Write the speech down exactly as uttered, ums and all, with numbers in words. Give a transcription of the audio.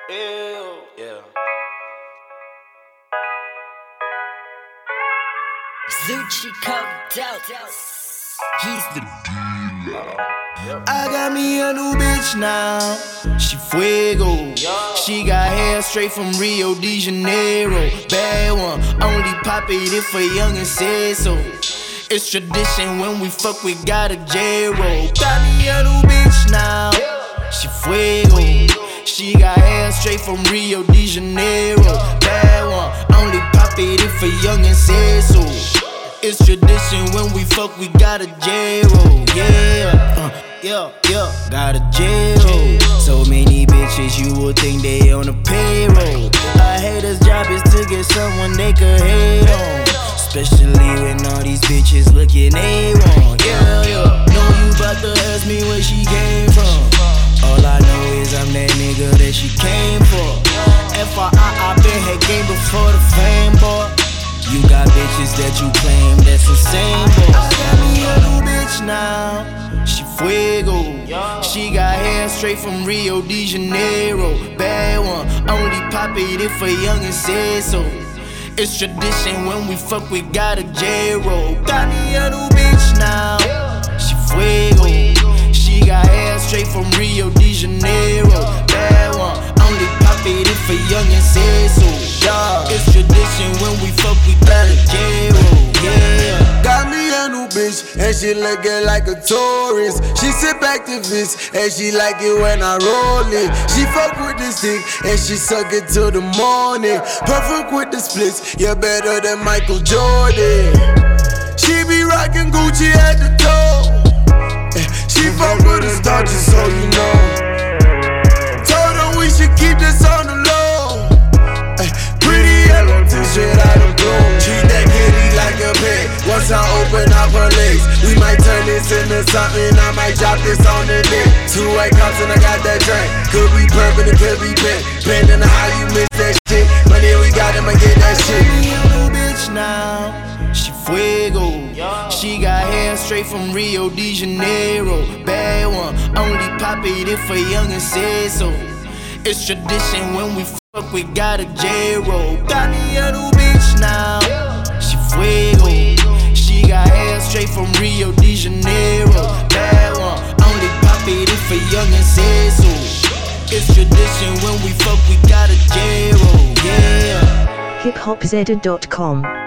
Ew. Yeah. Zucci covered out. He's the Yep. I got me a new bitch now. She fuego. She got hair straight from Rio de Janeiro. Bad one, only pop it if a youngin' says so. It's tradition when we fuck, we got a J-roll. Got me a new bitch now. She fuego. She got hair straight from Rio de Janeiro. Bad one, only pop it if a youngin' says so. It's tradition when we fuck, we got a J-roll. Yeah, uh, yeah, yeah, got a J-roll. So many bitches, you would think they on a payroll. A hater's job is to get someone they could hate on, especially when all these bitches looking A one. Yeah, yeah, know you bout to ask me where she came from. All I know is I'm that nigga that she came for. F Y I, I been had game before the fame, boy. You got bitches that you claim, that's insane, boy. I got me a new bitch now. She fuego. She got hair straight from Rio de Janeiro. Bad one, only pop it if a youngin' says so. It's tradition when we fuck, we got a J-roll. Got me a new bitch now. She fuego. She got hair straight from Rio de Janeiro. Bad one, only pop it if a youngin' says so. Yeah. It's tradition when we fuck, we got a J-roll. Yeah. Got me a new bitch, and she lookin' like a tourist. She sit back to this, and she like it when I roll it. She fuck with the stick, and she suck it till the morning. Perfect with the splits, yeah, better than Michael Jordan. She be rockin' Gucci at the toe. She fuck with the star, just so you know. Told her we should keep this on the low. Pretty yellow t-shirt out of blue. Treat that kitty like a pet. Once I open up her legs, we might turn this into something. I might drop this on the dick. Two white cups and I got that drink. Could be purple, it could be pink. Depending on how you miss that shit. Money we got, I'ma get that shit. Me a new bitch now. She fuego. She got hair straight from Rio de Janeiro. Bad one, only pop it if a youngin' says so. It's tradition when we fuck, we got a J-roll. Got me a new bitch now. She fuego. She got hair straight from Rio de Janeiro. Bad one, only pop it if a youngin' says so. It's tradition when we fuck, we got a J-roll. Yeah. hip hop zedda dot com